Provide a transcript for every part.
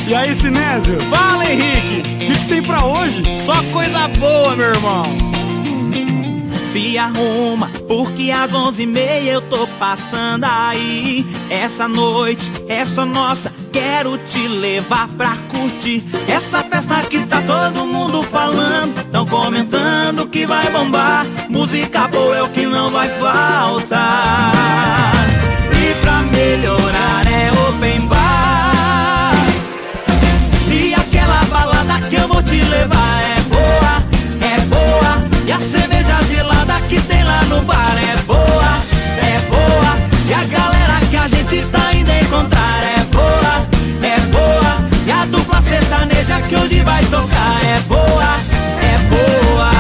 E aí, Sinésio? Fala, Henrique! O que tem pra hoje? Só coisa boa, meu irmão! Se arruma, porque às 11h30 eu tô passando aí. Essa noite é só nossa, quero te levar pra curtir essa festa que tá todo mundo falando, tão comentando que vai bombar. Música boa é o que não vai faltar. E pra melhorar é open bar. E aquela balada que eu vou te levar é boa, é boa. E a cerveja gelada que tem lá no bar é boa, é boa. E a galera que a gente tá indo encontrar é boa, é boa. E a dupla sertaneja que hoje vai tocar é boa, é boa.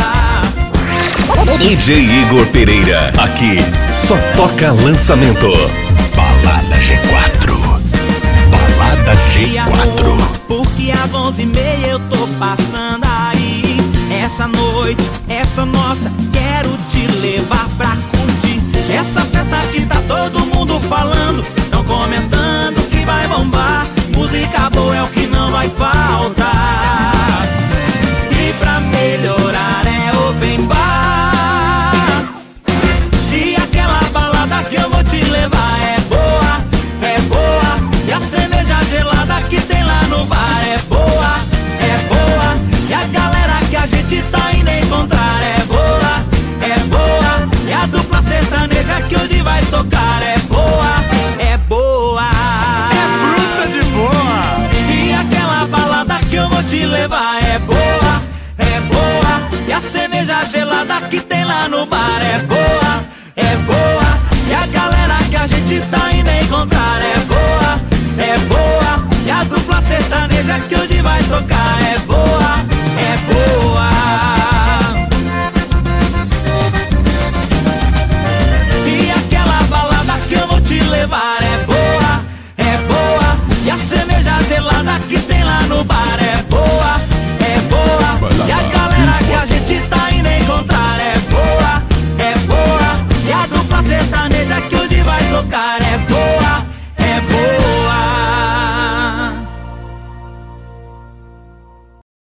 DJ Igor Pereira, aqui só toca lançamento. Balada G4. Balada G4. Porque às 11h30 eu tô passando aí. Essa noite é só nossa, quero te levar pra curtir essa festa que tá todo mundo falando, tão comentando que vai bombar. Música boa é o que não vai faltar. E pra melhorar é open bar. E aquela balada que eu vou te levar é boa, é boa. E a cerveja gelada que tem lá no bar é boa, é boa. E a galera que a gente tá indo encontrar é boa, é boa. E a dupla sertaneja que hoje vai tocar é boa, é boa. É bruta de boa. E aquela balada que eu vou te levar é boa, é boa. E a cerveja gelada que tem lá no bar é boa, é boa. E a galera que a gente tá indo encontrar é boa, é boa. E a dupla sertaneja que hoje vai tocar é boa, é boa. E aquela balada que eu vou te levar é boa, é boa. E a cerveja gelada que tem lá no bar